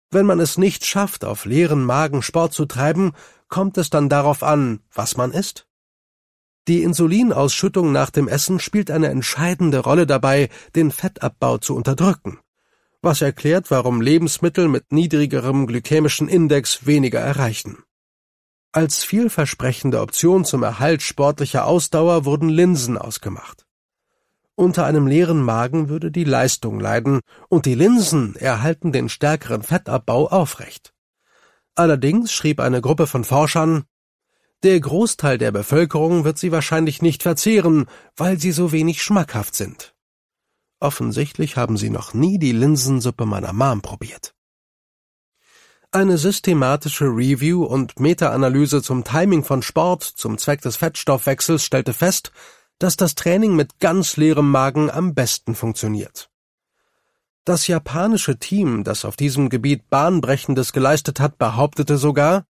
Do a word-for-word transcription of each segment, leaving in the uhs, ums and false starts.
Wenn man es nicht schafft, auf leeren Magen Sport zu treiben, kommt es dann darauf an, was man isst? Die Insulinausschüttung nach dem Essen spielt eine entscheidende Rolle dabei, den Fettabbau zu unterdrücken, was erklärt, warum Lebensmittel mit niedrigerem glykämischen Index weniger erreichen. Als vielversprechende Option zum Erhalt sportlicher Ausdauer wurden Linsen ausgemacht. Unter einem leeren Magen würde die Leistung leiden, und die Linsen erhalten den stärkeren Fettabbau aufrecht. Allerdings schrieb eine Gruppe von Forschern: Der Großteil der Bevölkerung wird sie wahrscheinlich nicht verzehren, weil sie so wenig schmackhaft sind. Offensichtlich haben sie noch nie die Linsensuppe meiner Mom probiert. Eine systematische Review und Meta-Analyse zum Timing von Sport zum Zweck des Fettstoffwechsels stellte fest, dass das Training mit ganz leerem Magen am besten funktioniert. Das japanische Team, das auf diesem Gebiet Bahnbrechendes geleistet hat, behauptete sogar: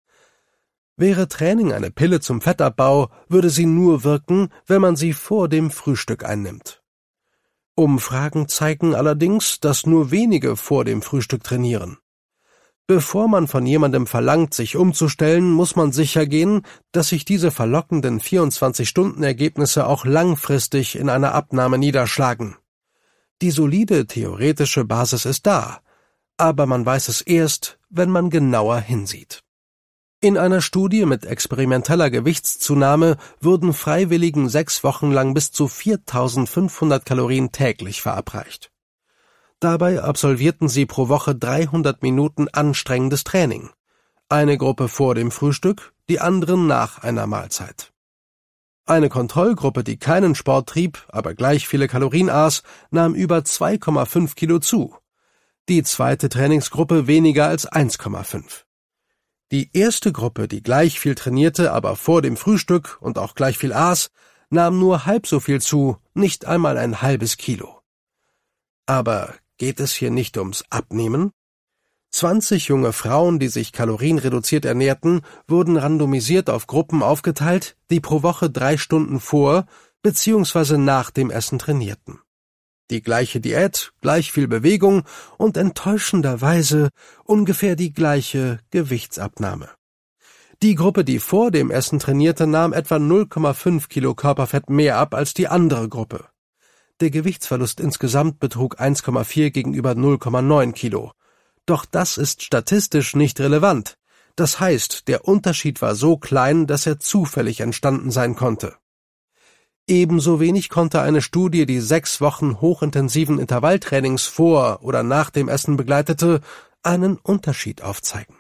Wäre Training eine Pille zum Fettabbau, würde sie nur wirken, wenn man sie vor dem Frühstück einnimmt. Umfragen zeigen allerdings, dass nur wenige vor dem Frühstück trainieren. Bevor man von jemandem verlangt, sich umzustellen, muss man sichergehen, dass sich diese verlockenden vierundzwanzig-Stunden-Ergebnisse auch langfristig in einer Abnahme niederschlagen. Die solide theoretische Basis ist da, aber man weiß es erst, wenn man genauer hinsieht. In einer Studie mit experimenteller Gewichtszunahme wurden Freiwilligen sechs Wochen lang bis zu viertausendfünfhundert Kalorien täglich verabreicht. Dabei absolvierten sie pro Woche dreihundert Minuten anstrengendes Training. Eine Gruppe vor dem Frühstück, die anderen nach einer Mahlzeit. Eine Kontrollgruppe, die keinen Sport trieb, aber gleich viele Kalorien aß, nahm über zwei Komma fünf Kilo zu. Die zweite Trainingsgruppe weniger als eins Komma fünf. Die erste Gruppe, die gleich viel trainierte, aber vor dem Frühstück und auch gleich viel aß, nahm nur halb so viel zu, nicht einmal ein halbes Kilo. Aber geht es hier nicht ums Abnehmen? zwanzig junge Frauen, die sich kalorienreduziert ernährten, wurden randomisiert auf Gruppen aufgeteilt, die pro Woche drei Stunden vor bzw. nach dem Essen trainierten. Die gleiche Diät, gleich viel Bewegung und enttäuschenderweise ungefähr die gleiche Gewichtsabnahme. Die Gruppe, die vor dem Essen trainierte, nahm etwa null Komma fünf Kilo Körperfett mehr ab als die andere Gruppe. Der Gewichtsverlust insgesamt betrug eins Komma vier gegenüber null Komma neun Kilo. Doch das ist statistisch nicht relevant. Das heißt, der Unterschied war so klein, dass er zufällig entstanden sein konnte. Ebenso wenig konnte eine Studie, die sechs Wochen hochintensiven Intervalltrainings vor oder nach dem Essen begleitete, einen Unterschied aufzeigen.